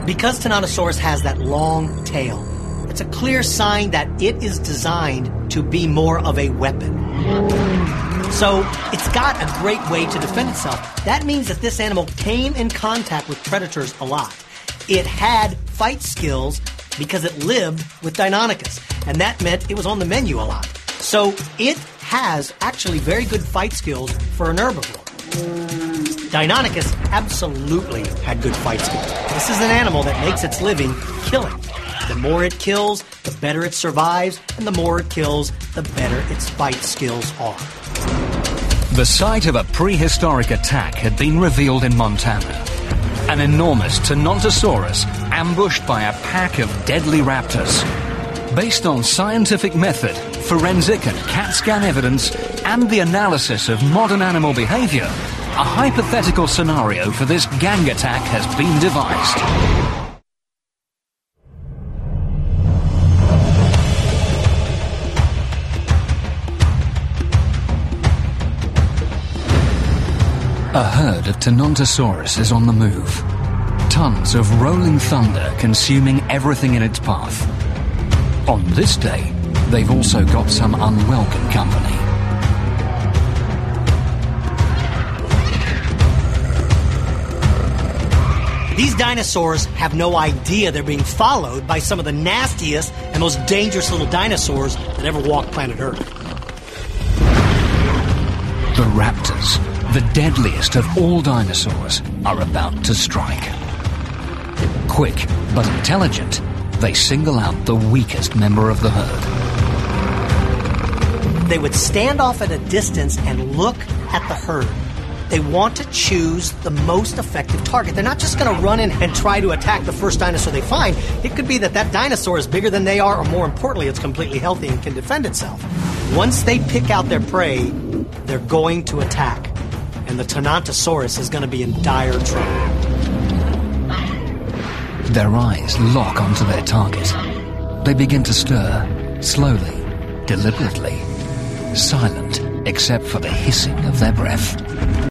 Because Tyrannosaurus has that long tail, it's a clear sign that it is designed to be more of a weapon. So it's got a great way to defend itself. That means that this animal came in contact with predators a lot. It had fight skills because it lived with Deinonychus, and that meant it was on the menu a lot. So it has actually very good fight skills for an herbivore. Deinonychus absolutely had good fight skills. This is an animal that makes its living killing. The more it kills, the better it survives, and the more it kills, the better its fight skills are. The site of a prehistoric attack had been revealed in Montana. An enormous Tyrannosaurus ambushed by a pack of deadly raptors. Based on scientific method, forensic and CAT scan evidence, and the analysis of modern animal behavior, a hypothetical scenario for this gang attack has been devised. A herd of Tyrannosaurus is on the move. Tons of rolling thunder consuming everything in its path. On this day, they've also got some unwelcome company. These dinosaurs have no idea they're being followed by some of the nastiest and most dangerous little dinosaurs that ever walked planet Earth. The raptors, the deadliest of all dinosaurs, are about to strike. Quick but intelligent, they single out the weakest member of the herd. They would stand off at a distance and look at the herd. They want to choose the most effective target. They're not just going to run in and try to attack the first dinosaur they find. It could be that that dinosaur is bigger than they are, or more importantly, it's completely healthy and can defend itself. Once they pick out their prey, they're going to attack. And the Tyrannosaurus is going to be in dire trouble. Their eyes lock onto their target. They begin to stir, slowly, deliberately, silent except for the hissing of their breath.